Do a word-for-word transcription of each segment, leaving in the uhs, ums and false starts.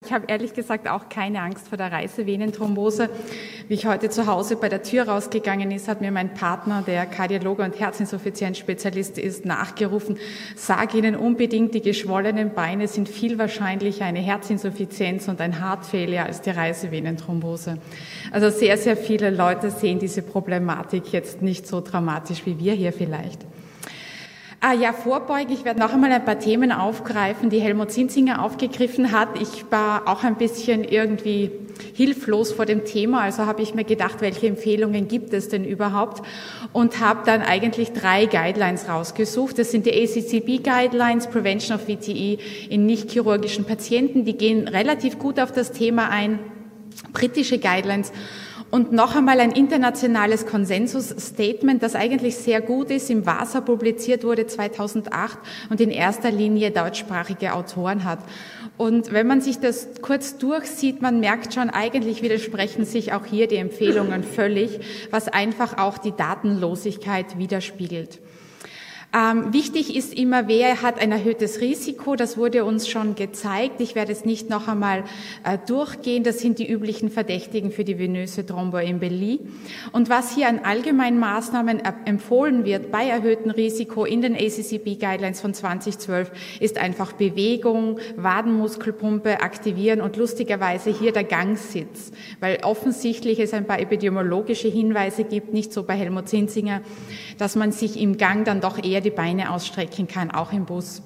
Ich habe ehrlich gesagt auch keine Angst vor der Reißvenenthrombose. Wie ich heute zu Hause bei der Tür rausgegangen ist, hat mir mein Partner, der Kardiologe und Herzinsuffizienzspezialist ist, nachgerufen, sag Ihnen unbedingt, die geschwollenen Beine sind viel wahrscheinlicher eine Herzinsuffizienz und ein Heart Failure als die Reißvenenthrombose. Also sehr, sehr viele Leute sehen diese Problematik jetzt nicht so dramatisch wie wir hier vielleicht. Ah ja, Vorbeugen. Ich werde noch einmal ein paar Themen aufgreifen, die Helmut Zinzinger aufgegriffen hat. Ich war auch ein bisschen irgendwie hilflos vor dem Thema, also habe ich mir gedacht, welche Empfehlungen gibt es denn überhaupt? Und habe dann eigentlich drei Guidelines rausgesucht. Das sind die A C C B Guidelines, Prevention of V T E in nicht chirurgischen Patienten. Die gehen relativ gut auf das Thema ein. Britische Guidelines. Und noch einmal ein internationales Konsensus-Statement, das eigentlich sehr gut ist, im W A S A publiziert wurde zweitausendacht und in erster Linie deutschsprachige Autoren hat. Und wenn man sich das kurz durchsieht, man merkt schon, eigentlich widersprechen sich auch hier die Empfehlungen völlig, was einfach auch die Datenlosigkeit widerspiegelt. Ähm, wichtig ist immer, wer hat ein erhöhtes Risiko. Das wurde uns schon gezeigt. Ich werde es nicht noch einmal äh, durchgehen. Das sind die üblichen Verdächtigen für die venöse Thromboembolie. Und was hier an allgemeinen Maßnahmen äh, empfohlen wird bei erhöhtem Risiko in den A C C B Guidelines von zweitausendzwölf, ist einfach Bewegung, Wadenmuskelpumpe aktivieren und lustigerweise hier der Gangsitz, weil offensichtlich es ein paar epidemiologische Hinweise gibt, nicht so bei Helmut Zinzinger, dass man sich im Gang dann doch eher die Beine ausstrecken kann, auch im Bus.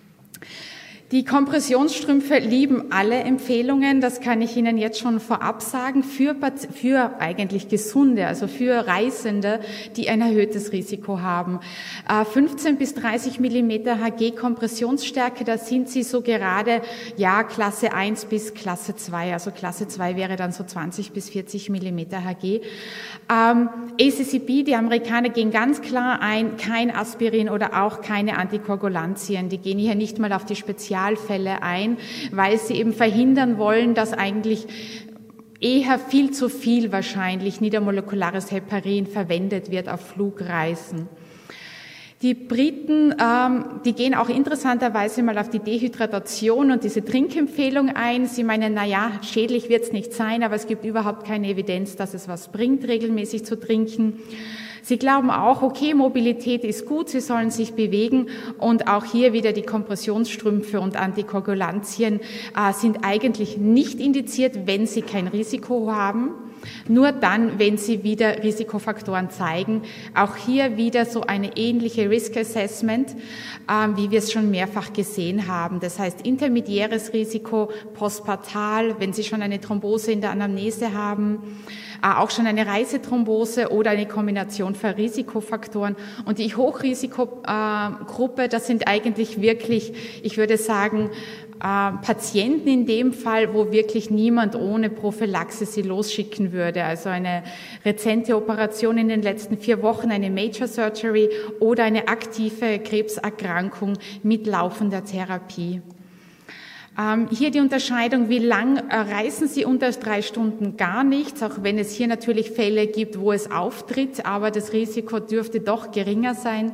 Die Kompressionsstrümpfe lieben alle Empfehlungen, das kann ich Ihnen jetzt schon vorab sagen, für, für eigentlich Gesunde, also für Reisende, die ein erhöhtes Risiko haben. fünfzehn bis dreißig Millimeter H G Kompressionsstärke, da sind Sie so gerade, ja, Klasse eins bis Klasse zwei, also Klasse zwei wäre dann so zwanzig bis vierzig Millimeter H G. Ähm, A C C B, die Amerikaner gehen ganz klar ein, kein Aspirin oder auch keine Antikoagulantien, die gehen hier nicht mal auf die Spezial Fälle ein, weil sie eben verhindern wollen, dass eigentlich eher viel zu viel wahrscheinlich niedermolekulares Heparin verwendet wird auf Flugreisen. Die Briten, ähm, die gehen auch interessanterweise mal auf die Dehydratation und diese Trinkempfehlung ein. Sie meinen, na ja, schädlich wird es nicht sein, aber es gibt überhaupt keine Evidenz, dass es was bringt, regelmäßig zu trinken. Sie glauben auch, okay, Mobilität ist gut, sie sollen sich bewegen und auch hier wieder die Kompressionsstrümpfe und Antikoagulantien äh, sind eigentlich nicht indiziert, wenn sie kein Risiko haben. Nur dann, wenn sie wieder Risikofaktoren zeigen. Auch hier wieder so eine ähnliche Risk Assessment, äh, wie wir es schon mehrfach gesehen haben. Das heißt, intermediäres Risiko, postpartal, wenn Sie schon eine Thrombose in der Anamnese haben, äh, auch schon eine Reisethrombose oder eine Kombination von Risikofaktoren. Und die Hochrisikogruppe, äh, das sind eigentlich wirklich, ich würde sagen, Äh, Patienten in dem Fall, wo wirklich niemand ohne Prophylaxe sie losschicken würde. Also eine rezente Operation in den letzten vier Wochen, eine Major Surgery oder eine aktive Krebserkrankung mit laufender Therapie. Ähm, hier die Unterscheidung, wie lang äh, reisen Sie unter drei Stunden? Gar nichts, auch wenn es hier natürlich Fälle gibt, wo es auftritt, aber das Risiko dürfte doch geringer sein.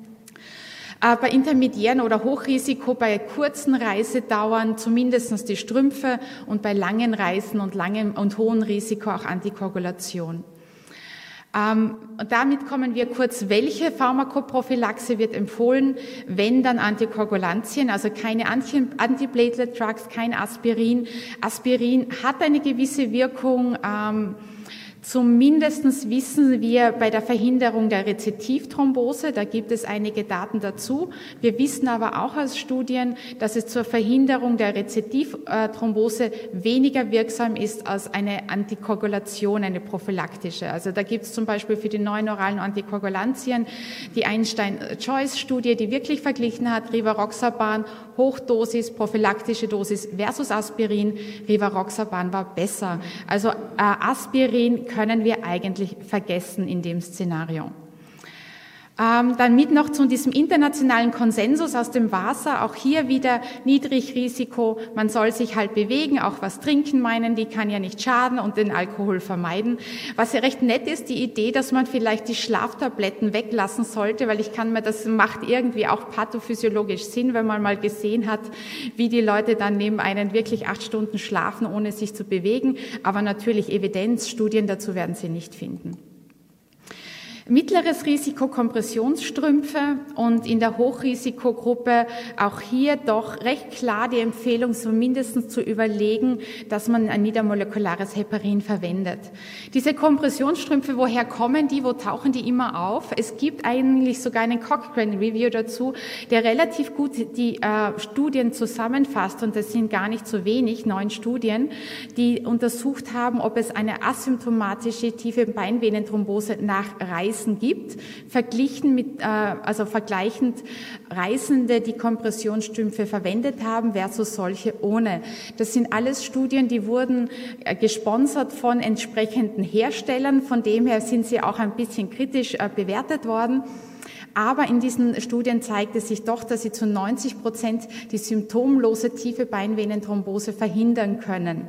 Bei intermediären oder Hochrisiko, bei kurzen Reisedauern zumindest die Strümpfe und bei langen Reisen und langem und hohem Risiko auch Antikoagulation. Ähm, damit kommen wir kurz, welche Pharmakoprophylaxe wird empfohlen, wenn dann Antikoagulantien, also keine Antiplatelet Drugs, kein Aspirin. Aspirin hat eine gewisse Wirkung, ähm, Zumindest wissen wir bei der Verhinderung der Rezidivthrombose, da gibt es einige Daten dazu. Wir wissen aber auch aus Studien, dass es zur Verhinderung der Rezidivthrombose weniger wirksam ist als eine Antikoagulation, eine prophylaktische. Also da gibt es zum Beispiel für die neuen oralen Antikoagulantien die Einstein-Choice-Studie, die wirklich verglichen hat, Rivaroxaban, Hochdosis, prophylaktische Dosis versus Aspirin. Rivaroxaban war besser. Also äh, Aspirin können wir eigentlich vergessen in dem Szenario. Ähm, dann mit noch zu diesem internationalen Konsensus aus dem Wasser, auch hier wieder Niedrigrisiko, man soll sich halt bewegen, auch was trinken meinen, die kann ja nicht schaden und den Alkohol vermeiden. Was ja recht nett ist, die Idee, dass man vielleicht die Schlaftabletten weglassen sollte, weil ich kann mir, das macht irgendwie auch pathophysiologisch Sinn, wenn man mal gesehen hat, wie die Leute dann neben einen wirklich acht Stunden schlafen, ohne sich zu bewegen, aber natürlich Evidenz, Studien dazu werden Sie nicht finden. Mittleres Risiko Kompressionsstrümpfe und in der Hochrisikogruppe auch hier doch recht klar die Empfehlung, so mindestens zu überlegen, dass man ein niedermolekulares Heparin verwendet. Diese Kompressionsstrümpfe, woher kommen die, wo tauchen die immer auf? Es gibt eigentlich sogar einen Cochrane Review dazu, der relativ gut die äh, Studien zusammenfasst und das sind gar nicht so wenig, neun Studien, die untersucht haben, ob es eine asymptomatische tiefe Beinvenenthrombose nach Reisen gibt, verglichen mit, äh, also vergleichend Reisende, die Kompressionsstrümpfe verwendet haben, versus solche ohne. Das sind alles Studien, die wurden äh, gesponsert von entsprechenden Herstellern, von dem her sind sie auch ein bisschen kritisch äh, bewertet worden. Aber in diesen Studien zeigte sich doch, dass sie zu neunzig Prozent die symptomlose tiefe Beinvenenthrombose verhindern können.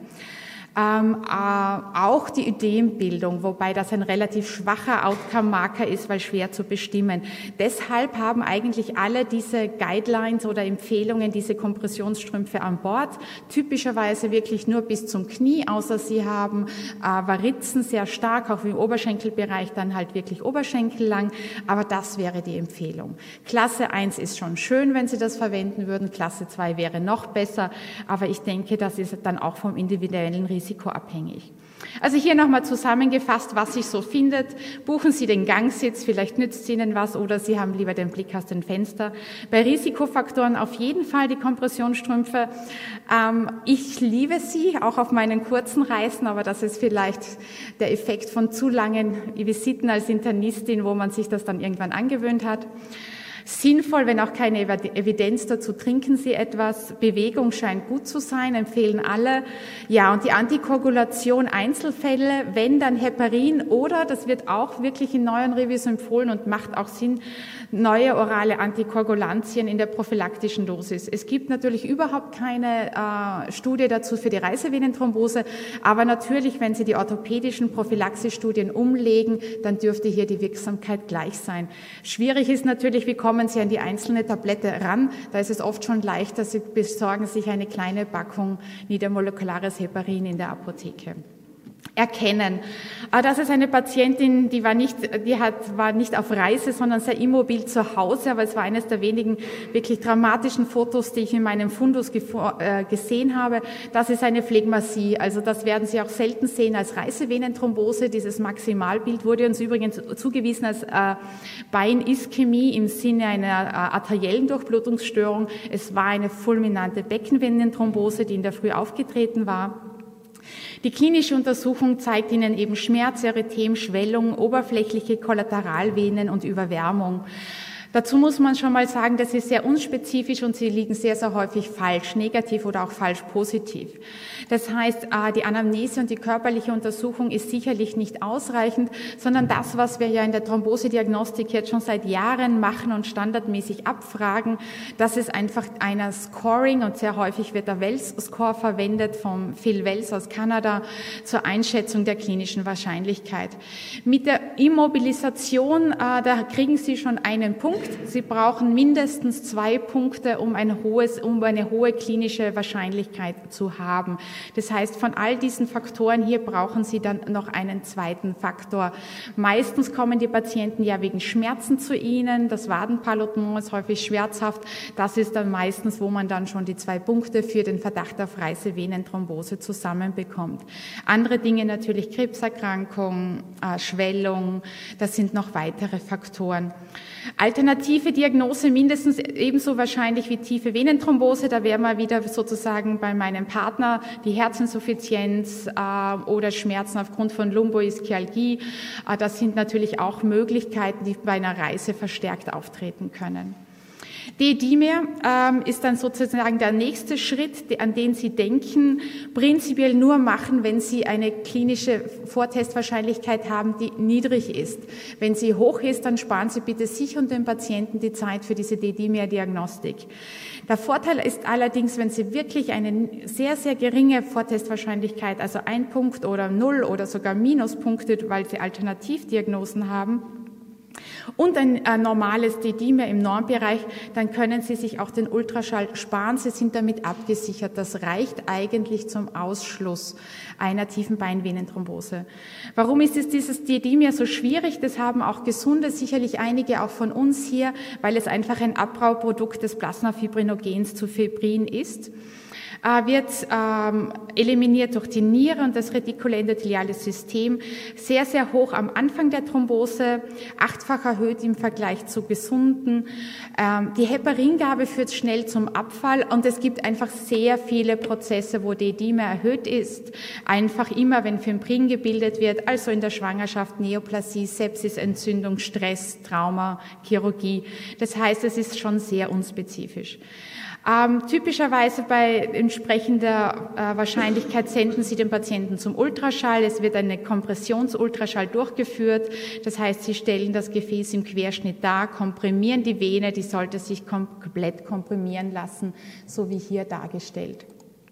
Ähm, äh, auch die Ödembildung, wobei das ein relativ schwacher Outcome-Marker ist, weil schwer zu bestimmen. Deshalb haben eigentlich alle diese Guidelines oder Empfehlungen diese Kompressionsstrümpfe an Bord, typischerweise wirklich nur bis zum Knie, außer sie haben äh, Varizen sehr stark, auch im Oberschenkelbereich dann halt wirklich oberschenkellang, aber das wäre die Empfehlung. Klasse eins ist schon schön, wenn Sie das verwenden würden, Klasse zwei wäre noch besser, aber ich denke, das ist dann auch vom individuellen Risiko risikoabhängig. Also hier nochmal zusammengefasst, was sich so findet. Buchen Sie den Gangsitz, vielleicht nützt es Ihnen was oder Sie haben lieber den Blick aus dem Fenster. Bei Risikofaktoren auf jeden Fall die Kompressionsstrümpfe. Ähm, ich liebe sie, auch auf meinen kurzen Reisen, aber das ist vielleicht der Effekt von zu langen Visiten als Internistin, wo man sich das dann irgendwann angewöhnt hat. Sinnvoll, wenn auch keine Evidenz dazu, trinken Sie etwas. Bewegung scheint gut zu sein, empfehlen alle. Ja, und die Antikoagulation Einzelfälle, wenn dann Heparin oder, das wird auch wirklich in neuen Reviews empfohlen und macht auch Sinn, neue orale Antikoagulantien in der prophylaktischen Dosis. Es gibt natürlich überhaupt keine äh, Studie dazu für die Reißvenenthrombose, aber natürlich, wenn Sie die orthopädischen Prophylaxie-Studien umlegen, dann dürfte hier die Wirksamkeit gleich sein. Schwierig ist natürlich, wie kommen Sie an die einzelne Tablette ran? Da ist es oft schon leichter, Sie besorgen sich eine kleine Packung niedermolekulares Heparin in der Apotheke. Erkennen. Das ist eine Patientin, die war nicht, die hat, war nicht auf Reise, sondern sehr immobil zu Hause, aber es war eines der wenigen wirklich dramatischen Fotos, die ich in meinem Fundus äh, gesehen habe. Das ist eine Phlegmasie, also das werden Sie auch selten sehen als Reißvenenthrombose. Dieses Maximalbild wurde uns übrigens zugewiesen als äh, Beinischämie im Sinne einer äh, arteriellen Durchblutungsstörung. Es war eine fulminante Beckenvenenthrombose, die in der Früh aufgetreten war. Die klinische Untersuchung zeigt Ihnen eben Schmerz, Erythem, Schwellung, oberflächliche Kollateralvenen und Überwärmung. Dazu muss man schon mal sagen, das ist sehr unspezifisch und sie liegen sehr, sehr häufig falsch, negativ oder auch falsch positiv. Das heißt, die Anamnese und die körperliche Untersuchung ist sicherlich nicht ausreichend, sondern das, was wir ja in der Thrombosediagnostik jetzt schon seit Jahren machen und standardmäßig abfragen, das ist einfach einer Scoring und sehr häufig wird der Wells-Score verwendet vom Phil Wells aus Kanada zur Einschätzung der klinischen Wahrscheinlichkeit. Mit der Immobilisation, da kriegen Sie schon einen Punkt. Sie brauchen mindestens zwei Punkte, um ein hohes, um eine hohe klinische Wahrscheinlichkeit zu haben. Das heißt, von all diesen Faktoren hier brauchen Sie dann noch einen zweiten Faktor. Meistens kommen die Patienten ja wegen Schmerzen zu Ihnen. Das Wadenpallotement ist häufig schmerzhaft. Das ist dann meistens, wo man dann schon die zwei Punkte für den Verdacht auf Reißvenenthrombose zusammenbekommt. Andere Dinge natürlich Krebserkrankung, äh, Schwellung, das sind noch weitere Faktoren. Alternative Diagnose mindestens ebenso wahrscheinlich wie tiefe Venenthrombose. Da wären wir wieder sozusagen bei meinem Partner die Herzinsuffizienz äh, oder Schmerzen aufgrund von Lumboischialgie. Äh, das sind natürlich auch Möglichkeiten, die bei einer Reise verstärkt auftreten können. D-Dimer ähm, ist dann sozusagen der nächste Schritt, an den Sie denken, prinzipiell nur machen, wenn Sie eine klinische Vortestwahrscheinlichkeit haben, die niedrig ist. Wenn sie hoch ist, dann sparen Sie bitte sich und dem Patienten die Zeit für diese D-Dimer-Diagnostik. Der Vorteil ist allerdings, wenn Sie wirklich eine sehr, sehr geringe Vortestwahrscheinlichkeit, also ein Punkt oder null oder sogar Minuspunkte, weil Sie Alternativdiagnosen haben, und ein äh, normales D-Dimer im Normbereich, dann können Sie sich auch den Ultraschall sparen. Sie sind damit abgesichert. Das reicht eigentlich zum Ausschluss einer tiefen Beinvenenthrombose. Warum ist es dieses D-Dimer so schwierig? Das haben auch Gesunde, sicherlich einige auch von uns hier, weil es einfach ein Abbauprodukt des Plasmafibrinogens zu Fibrin ist. Wird ähm, eliminiert durch die Niere und das retikuloendotheliale System, sehr, sehr hoch am Anfang der Thrombose, achtfach erhöht im Vergleich zu Gesunden. Ähm, die Heparingabe führt schnell zum Abfall und es gibt einfach sehr viele Prozesse, wo D-Dimer erhöht ist. Einfach immer, wenn Fibrin gebildet wird, also in der Schwangerschaft, Neoplasie, Sepsis, Entzündung, Stress, Trauma, Chirurgie. Das heißt, es ist schon sehr unspezifisch. Ähm, typischerweise bei entsprechender äh, Wahrscheinlichkeit senden Sie den Patienten zum Ultraschall. Es wird eine Kompressionsultraschall durchgeführt. Das heißt, Sie stellen das Gefäß im Querschnitt dar, komprimieren die Vene, die sollte sich komplett komprimieren lassen, so wie hier dargestellt.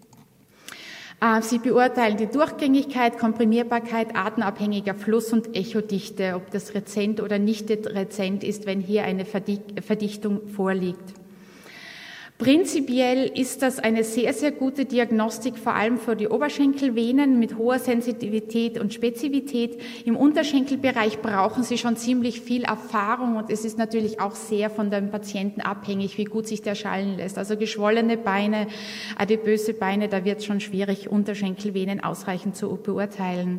Äh, Sie beurteilen die Durchgängigkeit, Komprimierbarkeit, artenabhängiger Fluss und Echodichte, ob das rezent oder nicht rezent ist, wenn hier eine Verdichtung vorliegt. Prinzipiell ist das eine sehr, sehr gute Diagnostik, vor allem für die Oberschenkelvenen mit hoher Sensitivität und Spezifität. Im Unterschenkelbereich brauchen Sie schon ziemlich viel Erfahrung und es ist natürlich auch sehr von dem Patienten abhängig, wie gut sich der schallen lässt. Also geschwollene Beine, adipöse Beine, da wird es schon schwierig, Unterschenkelvenen ausreichend zu beurteilen.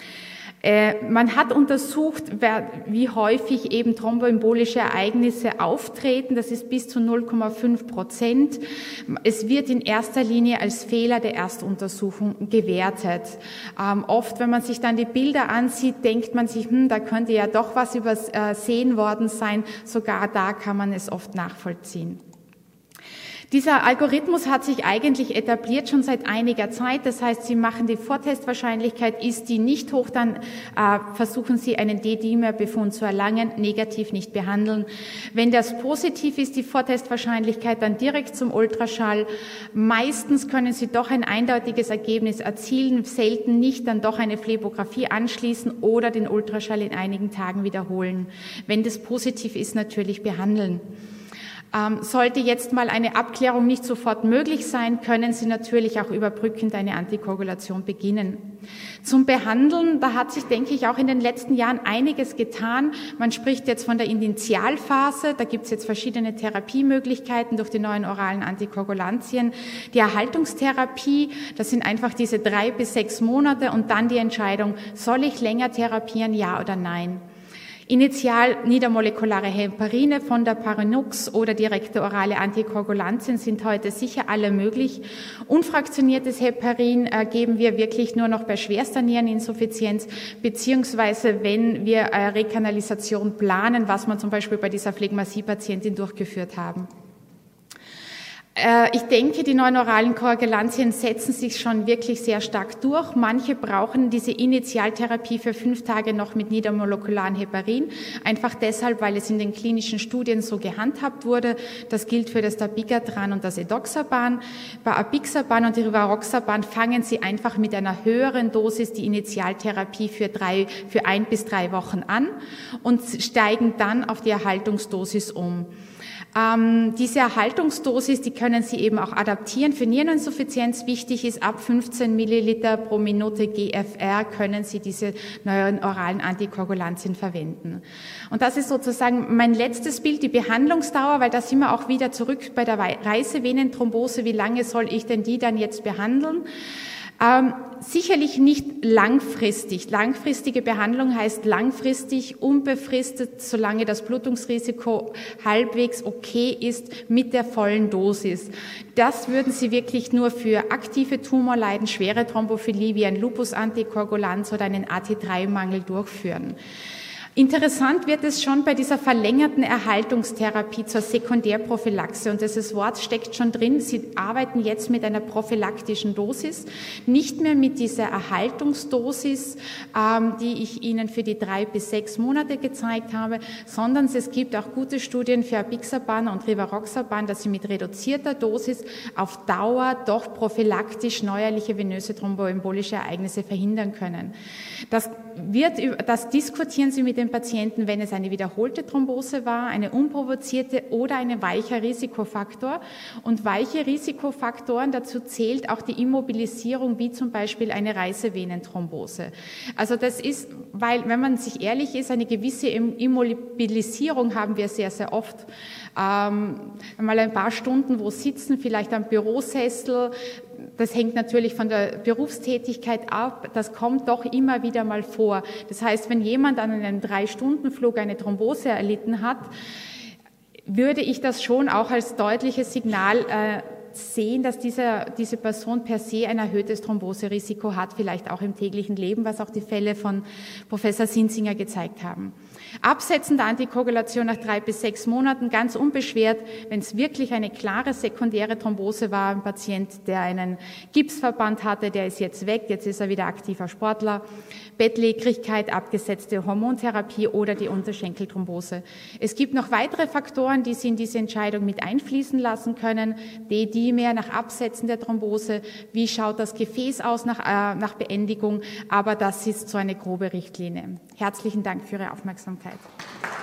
Man hat untersucht, wie häufig eben thromboembolische Ereignisse auftreten. Das ist bis zu null Komma fünf Prozent. Es wird in erster Linie als Fehler der Erstuntersuchung gewertet. Ähm, oft, wenn man sich dann die Bilder ansieht, denkt man sich, hm, da könnte ja doch was übersehen worden sein. Sogar da kann man es oft nachvollziehen. Dieser Algorithmus hat sich eigentlich etabliert schon seit einiger Zeit. Das heißt, Sie machen die Vortestwahrscheinlichkeit, ist die nicht hoch, dann äh, versuchen Sie einen D-Dimer-Befund zu erlangen, negativ nicht behandeln. Wenn das positiv ist, die Vortestwahrscheinlichkeit, dann direkt zum Ultraschall. Meistens können Sie doch ein eindeutiges Ergebnis erzielen, selten nicht, dann doch eine Phlebographie anschließen oder den Ultraschall in einigen Tagen wiederholen. Wenn das positiv ist, natürlich behandeln. Ähm, sollte jetzt mal eine Abklärung nicht sofort möglich sein, können Sie natürlich auch überbrückend eine Antikoagulation beginnen. Zum Behandeln, da hat sich, denke ich, auch in den letzten Jahren einiges getan. Man spricht jetzt von der Initialphase, da gibt es jetzt verschiedene Therapiemöglichkeiten durch die neuen oralen Antikoagulantien. Die Erhaltungstherapie, das sind einfach diese drei bis sechs Monate und dann die Entscheidung, soll ich länger therapieren, ja oder nein. Initial niedermolekulare Heparine von der Parinux oder direkte orale Antikoagulantien sind heute sicher alle möglich. Unfraktioniertes Heparin äh, geben wir wirklich nur noch bei schwerster Niereninsuffizienz, beziehungsweise wenn wir äh, Rekanalisation planen, was wir zum Beispiel bei dieser Phlegmasie-Patientin durchgeführt haben. Ich denke, die neuen oralen Koagulantien setzen sich schon wirklich sehr stark durch. Manche brauchen diese Initialtherapie für fünf Tage noch mit niedermolekularen Heparin, einfach deshalb, weil es in den klinischen Studien so gehandhabt wurde. Das gilt für das Dabigatran und das Edoxaban. Bei Apixaban und Rivaroxaban fangen Sie einfach mit einer höheren Dosis die Initialtherapie für drei, für ein bis drei Wochen an und steigen dann auf die Erhaltungsdosis um. Ähm, diese Erhaltungsdosis, die können Sie eben auch adaptieren. Für Niereninsuffizienz wichtig ist, ab fünfzehn Milliliter pro Minute G F R können Sie diese neuen oralen Antikoagulantien verwenden. Und das ist sozusagen mein letztes Bild, die Behandlungsdauer, weil da sind wir auch wieder zurück bei der Reißvenenthrombose. Wie lange soll ich denn die dann jetzt behandeln? Ähm, sicherlich nicht langfristig. Langfristige Behandlung heißt langfristig, unbefristet, solange das Blutungsrisiko halbwegs okay ist mit der vollen Dosis. Das würden Sie wirklich nur für aktive Tumorleiden, schwere Thrombophilie wie ein Lupus-Antikoagulanz oder einen A T drei Mangel durchführen. Interessant wird es schon bei dieser verlängerten Erhaltungstherapie zur Sekundärprophylaxe. Und dieses Wort steckt schon drin. Sie arbeiten jetzt mit einer prophylaktischen Dosis, nicht mehr mit dieser Erhaltungsdosis, ähm, die ich Ihnen für die drei bis sechs Monate gezeigt habe, sondern es gibt auch gute Studien für Apixaban und Rivaroxaban, dass Sie mit reduzierter Dosis auf Dauer doch prophylaktisch neuerliche venöse thromboembolische Ereignisse verhindern können. Das wird, das diskutieren Sie mit den Patienten, wenn es eine wiederholte Thrombose war, eine unprovozierte oder ein weicher Risikofaktor. Und weiche Risikofaktoren, dazu zählt auch die Immobilisierung, wie zum Beispiel eine Reißvenenthrombose. Also das ist, weil, wenn man sich ehrlich ist, eine gewisse Immobilisierung haben wir sehr, sehr oft. Ähm, mal ein paar Stunden wo sitzen, vielleicht am Bürosessel. Das hängt natürlich von der Berufstätigkeit ab. Das kommt doch immer wieder mal vor. Das heißt, wenn jemand an einem Drei-Stunden-Flug eine Thrombose erlitten hat, würde ich das schon auch als deutliches Signal äh, sehen, dass diese, diese Person per se ein erhöhtes Thromboserisiko hat, vielleicht auch im täglichen Leben, was auch die Fälle von Professor Sinzinger gezeigt haben. Absetzen der Antikoagulation nach drei bis sechs Monaten, ganz unbeschwert, wenn es wirklich eine klare sekundäre Thrombose war, ein Patient, der einen Gipsverband hatte, der ist jetzt weg, jetzt ist er wieder aktiver Sportler, Bettlägerigkeit, abgesetzte Hormontherapie oder die Unterschenkelthrombose. Es gibt noch weitere Faktoren, die Sie in diese Entscheidung mit einfließen lassen können. D-Dimer nach Absetzen der Thrombose, wie schaut das Gefäß aus nach, äh, nach Beendigung, aber das ist so eine grobe Richtlinie. Herzlichen Dank für Ihre Aufmerksamkeit.